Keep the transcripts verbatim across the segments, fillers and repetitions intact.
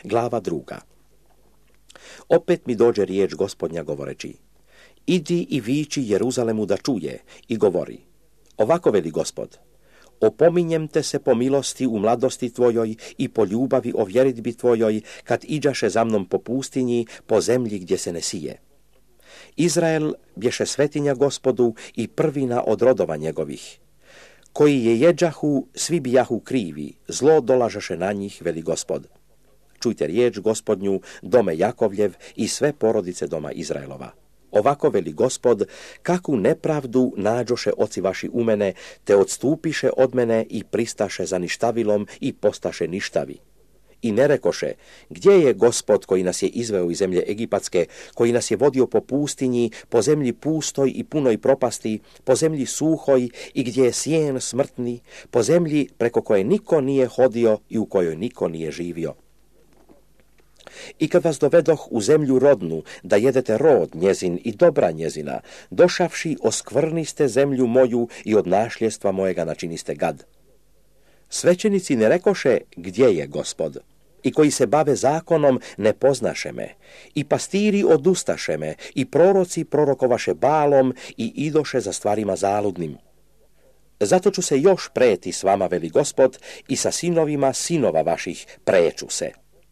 glava druga. Opet mi dođe riječ Gospodnja govoreći: idi i viči Jeruzalemu da čuje i govori: ovako veli Gospod, opominjem te se po milosti u mladosti tvojoj i po ljubavi o vjeridbi tvojoj, kad iđaše za mnom po pustinji, po zemlji gdje se ne sije. Izrael bješe svetinja Gospodu i prvina od rodova njegovih. Koji je jeđahu, svi bijahu krivi, zlo dolažaše na njih, veli Gospod. Čujte riječ Gospodnju, dome Jakovljev i sve porodice doma Izraelova. Ovako veli Gospod, kakvu nepravdu nađoše oci vaši u mene, te odstupiše od mene i pristaše za ništavilom i postaše ništavi. I ne rekoše: gdje je Gospod koji nas je izveo iz zemlje Egipatske, koji nas je vodio po pustinji, po zemlji pustoj i punoj propasti, po zemlji suhoj i gdje je sjen smrtni, po zemlji preko koje niko nije hodio i u kojoj niko nije živio. I kad vas dovedoh u zemlju rodnu, da jedete rod njezin i dobra njezina, došavši oskvrniste zemlju moju i od našljestva mojega načiniste gad. Svećenici ne rekoše: gdje je Gospod? I koji se bave zakonom ne poznaše me. I pastiri odustaše me, i proroci prorokovaše Baalom i idoše za stvarima zaludnim. Zato ću se još preti s vama, veli Gospod, i sa sinovima sinova vaših preću se.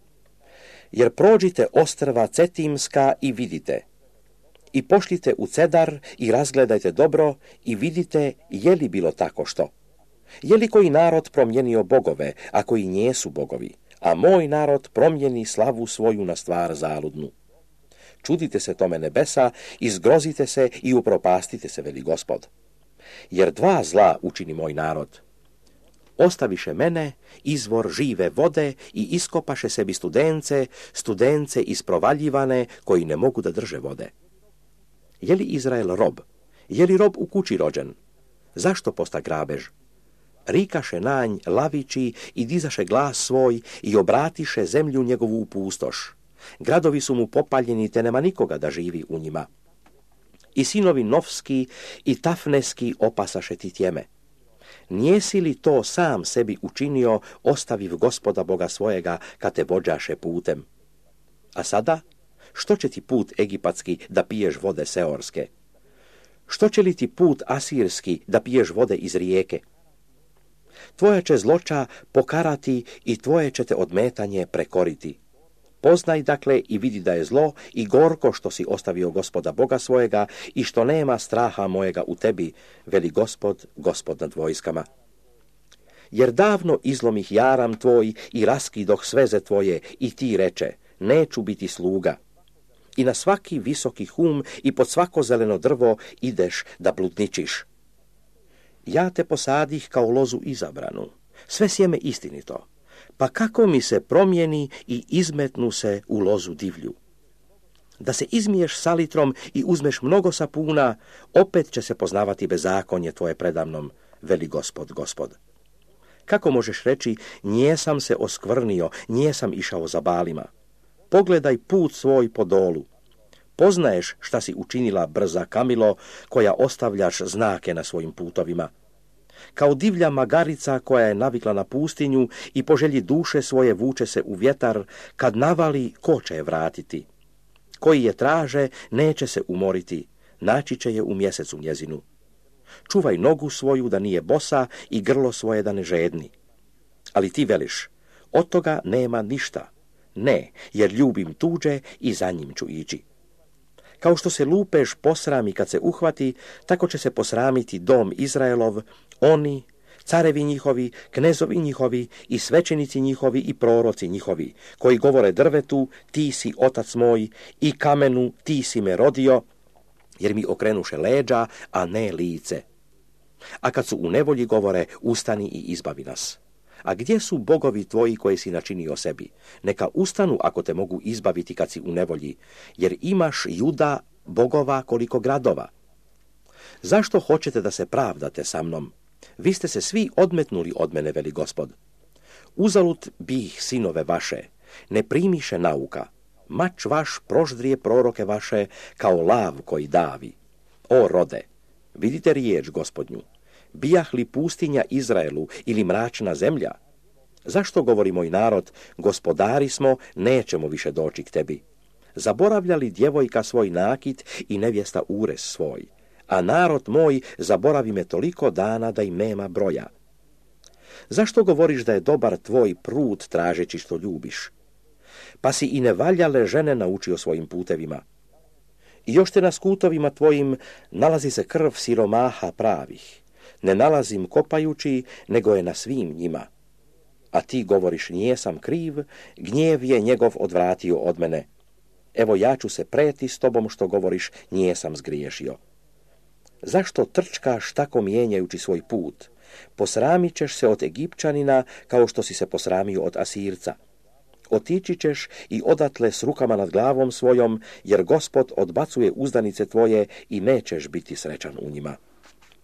Jer prođite ostrva Cetimska i vidite. I pošljite u Cedar i razgledajte dobro i vidite je li bilo tako što. Je li koji narod promijenio bogove, a koji njesu bogovi, a moj narod promijeni slavu svoju na stvar zaludnu. Čudite se tome nebesa, izgrozite se i upropastite se, veli Gospod. Jer dva zla učini moj narod. Ostaviše mene, izvor žive vode, i iskopaše sebi studence, studence isprovaljivane, koji ne mogu da drže vode. Je li Izrael rob? Je li rob u kući rođen? Zašto posta grabež? Rikaše nanj lavići i dizaše glas svoj i obratiše zemlju njegovu u pustoš. Gradovi su mu popaljeni, te nema nikoga da živi u njima. I sinovi Novski i Tafneski opasaše ti tjeme. Nijesi li to sam sebi učinio, ostaviv Gospoda Boga svojega, kad te vođaše putem? A sada, što će ti put egipatski da piješ vode seorske? Što će li ti put asirski da piješ vode iz rijeke? Tvoja će zloća pokarati i tvoje će te odmetanje prekoriti. Poznaj dakle i vidi da je zlo i gorko što si ostavio Gospoda Boga svojega i što nema straha mojega u tebi, veli Gospod, Gospod nad vojskama. Jer davno izlomih jaram tvoj i raskidoh sveze tvoje i ti reče: neću biti sluga. I na svaki visoki hum i pod svako zeleno drvo ideš da bludničiš. Ja te posadih kao lozu izabranu, sve sjeme istinito, pa kako mi se promijeni i izmetnu se u lozu divlju. Da se izmiješ salitrom i uzmeš mnogo sapuna, opet će se poznavati bezakonje tvoje predamnom, veli Gospod, Gospod. Kako možeš reći: njesam se oskvrnio, njesam išao za Baalima? Pogledaj put svoj po dolu. Poznaješ šta si učinila, brza Kamilo, koja ostavljaš znake na svojim putovima. Kao divlja magarica koja je navikla na pustinju i po želji duše svoje vuče se u vjetar, kad navali, ko će je vratiti? Koji je traže, neće se umoriti, naći će je u mjesecu njezinu. Čuvaj nogu svoju da nije bosa i grlo svoje da ne žedni. Ali ti veliš: od toga nema ništa. Ne, jer ljubim tuđe i za njim ću ići. Kao što se lupež posrami kad se uhvati, tako će se posramiti dom Izraelov, oni, carevi njihovi, knezovi njihovi i svećenici njihovi i proroci njihovi, koji govore drvetu: ti si otac moj, i kamenu: ti si me rodio, jer mi okrenuše leđa, a ne lice. A kad su u nevolji, govore: ustani i izbavi nas. A gdje su bogovi tvoji koje si načinio sebi? Neka ustanu ako te mogu izbaviti kad si u nevolji, jer imaš, Juda, bogova koliko gradova. Zašto hoćete da se pravdate sa mnom? Vi ste se svi odmetnuli od mene, veli Gospod. Uzalud bih sinove vaše, ne primiše nauka. Mač vaš proždrije proroke vaše kao lav koji davi. O rode, vidite riječ Gospodnju. Bijah li pustinja Izraelu ili mračna zemlja? Zašto, govori moj narod, gospodari smo, nećemo više doći k tebi? Zaboravlja li djevojka svoj nakit i nevjesta ures svoj? A narod moj zaboravi me toliko dana da im nema broja. Zašto govoriš da je dobar tvoj prut tražeći što ljubiš? Pa si i nevaljale žene naučio svojim putevima. I još te na skutovima tvojim nalazi se krv siromaha pravih. Ne nalazim kopajući, nego je na svim njima. A ti govoriš, nijesam kriv, gnjev je njegov odvratio od mene. Evo ja ću se preti s tobom što govoriš, nijesam zgriješio. Zašto trčkaš tako mijenjajući svoj put? Posramit ćeš se od Egipćanina kao što si se posramio od Asirca. Otići ćeš i odatle s rukama nad glavom svojom, jer Gospod odbacuje uzdanice tvoje i nećeš biti srećan u njima.